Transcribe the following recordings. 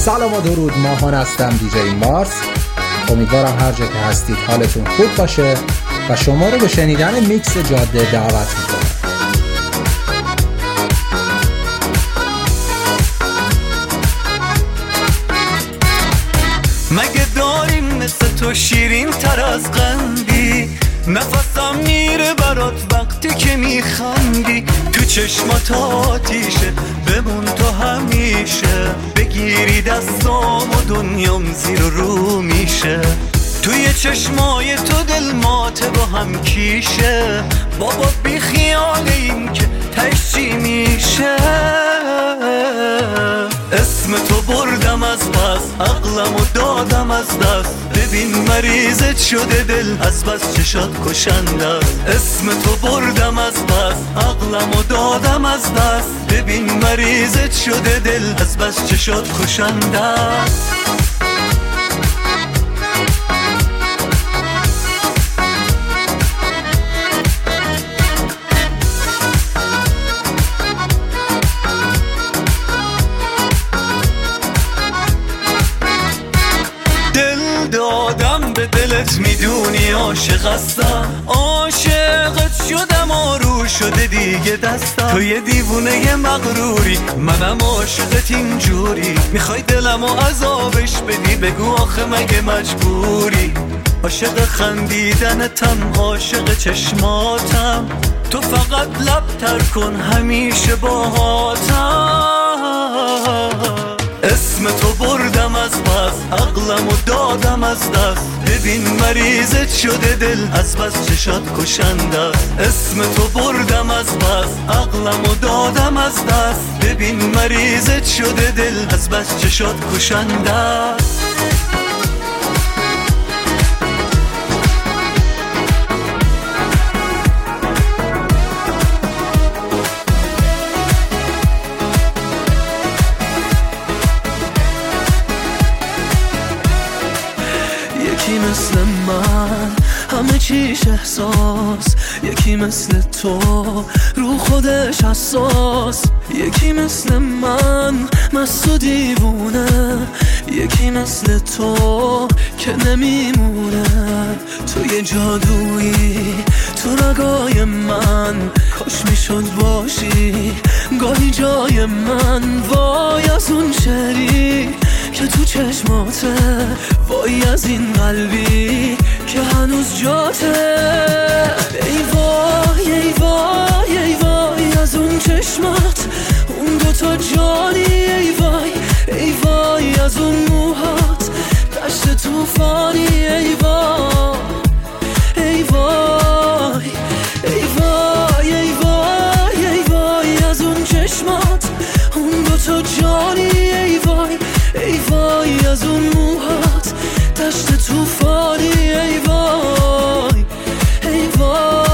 سلام و درود، ماهان هستم، دیجی مارس. امیدوارم هر جا که هستید حالتون خوب باشه و شما رو به شنیدن میکس جاده دعوت میکنم. مگه داریم مثل تو شیرین تر از قندی؟ نفسم میره برات وقتی که میخندی. تو چشمات آتیشه، بمون تو همیشه. بگیری دستام و دنیام زیر و رو میشه. توی چشمای تو دل ماته با هم کیشه. بابا بی خیالیم که تش چی میشه. اسم تو بردم از پس، عقلمو دادم از دست. ببین مریضت شده دل، از بس چشات کشنده است. اسم تو بردم از پس، عقلمو دادم از دست. ببین مریضت شده دل، از بس چشات کشنده است. دادم به دلت، میدونی عاشق هستم. عاشقت شدم، آرو شده دیگه دستم. تو یه دیوونه مغروری، منم عاشقت اینجوری. میخوای دلمو عذابش بدی، بگو آخه مگه مجبوری. عاشق خندیدنتم، عاشق چشماتم. تو فقط لب تر کن، همیشه باهاتم. اسم تو بردم از پس، عقلمو دادم از دست. ببین مریضت شده دل، از بس چشات کشنده است. اسم تو بردم از پس، عقلمو دادم از دست. ببین مریضت شده دل، از بس چشات کشنده است. یکی مثل من همه چیش احساس، یکی مثل تو رو خودش حساس. یکی مثل من مست و دیوونه، یکی مثل تو که نمیمونه. تو یه جادویی تو رگای من، کاش میشد باشی گاهی جای من. وای از اون شعری که تو چشماته، وای از این قلبی که هنوز جاته. ای وای ای وای ای وای از اون چشمات، اون دوتا جانی. ای وای ای وای از اون موهات، دشت توفانی. ای وای ای وای ای وای ای وای ای وای از اون چشمات، اون دوتا جانی. ای وای ای وای از اون موهات، دشت توفانی. ای وای ای وای.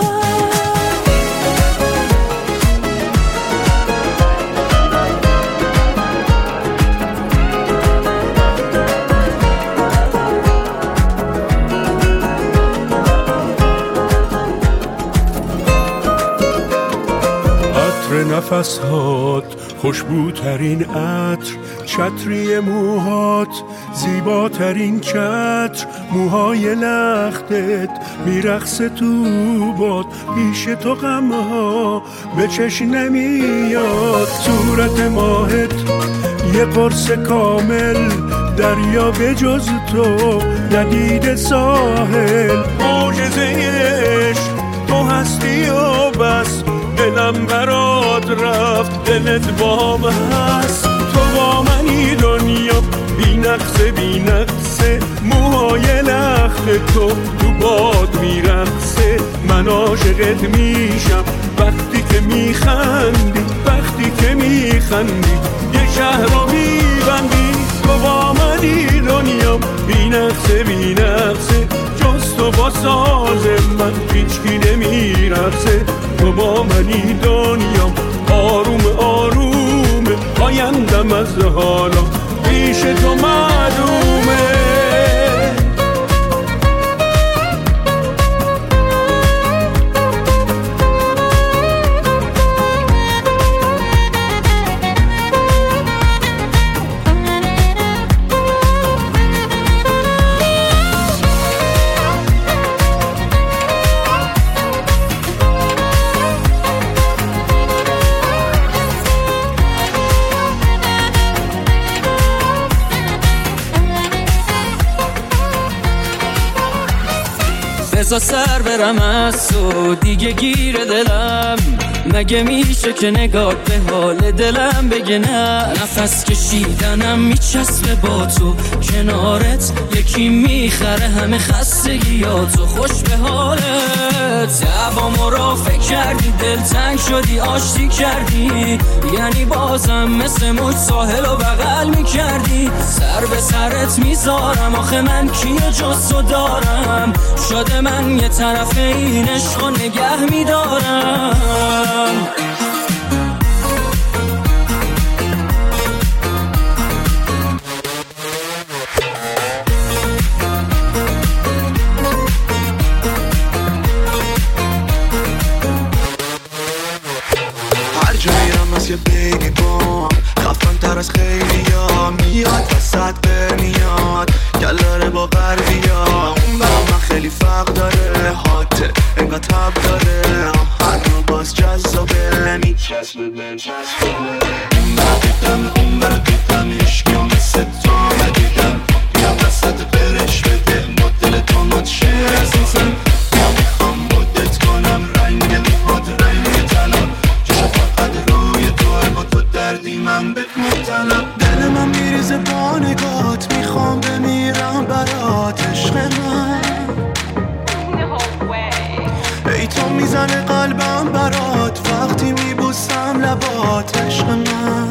عطر نفسهات، خوشبوترین عطر. چتری موهات، زیباترین چتر. موهای لختت میرقصه تو باد، پیش تو غمها به چشم نمیاد. صورت ماهت یه قرص کامل، دریا به جز تو ندید ساحل. معجزه عشق تو هستی و بس، دلم برات رفت، دلت بام هست. تو با منی دنیا، بی نقصه بی نقصه. موهای لخت تو باد میرقصه. من عاشقت میشم وقتی که میخندی، وقتی که میخندی یه شهر رو میبندی. تو با منی دنیا، بی نقصه بی نقصه. جز تو با ساز من هیچکی نمیرقصه. تو با منی دنیا، آروم آروم آیندم از حالا پیش تو معلومه. بذار سر برم از تو دیگه گیر دلم، مگه میشه که نگاه به حال دلم بگه نه؟ نفس کشیدنم میچسبه با تو کنارت، یکی میخره همه خستگیاتو. خوش به حالت دعوامو را فکر کردی، دلتنگ شدی آشتی کردی، یعنی بازم مثل موج ساحل و بغل میکردی. سر به سرت میذارم آخه من کیو جز تو دارم، شده من یه طرف این عشقو نگه میدارم. هر جا میرم از یه بیبی بام، خفن تر از خیلی ها، میاد وسط برمیاد گلاره با غربیا. اون برام من خیلی فرق داره، حاته انگاه تب داره، هر نوع باز جذابه، میچسبه اون برا دیدم عشقی و مثل تو ندیدم، بیا وسط برش بده مدل تو مدشه اساسم، بیا میخوام مدت کنم رنگ موهات رنگ طلا، چشم فقط روی توه با تو دردی من بهت مبتلا. دل من میریزه با نگات، میخوام بمیرم برات عشق من، ای تو میزنه قلبم برات وقتی میبوسم لبات عشق من.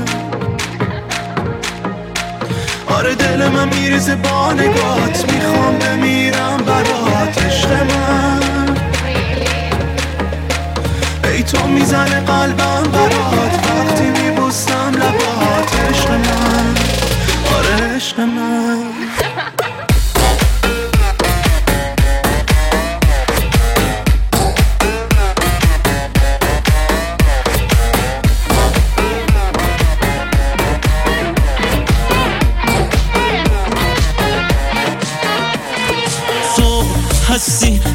آره دل من میریزه با نگات، میخوام بمیرم برات عشق من، ای تو میزنه قلبم برات وقتی میبوسم لبات عشق من. آره عشق من.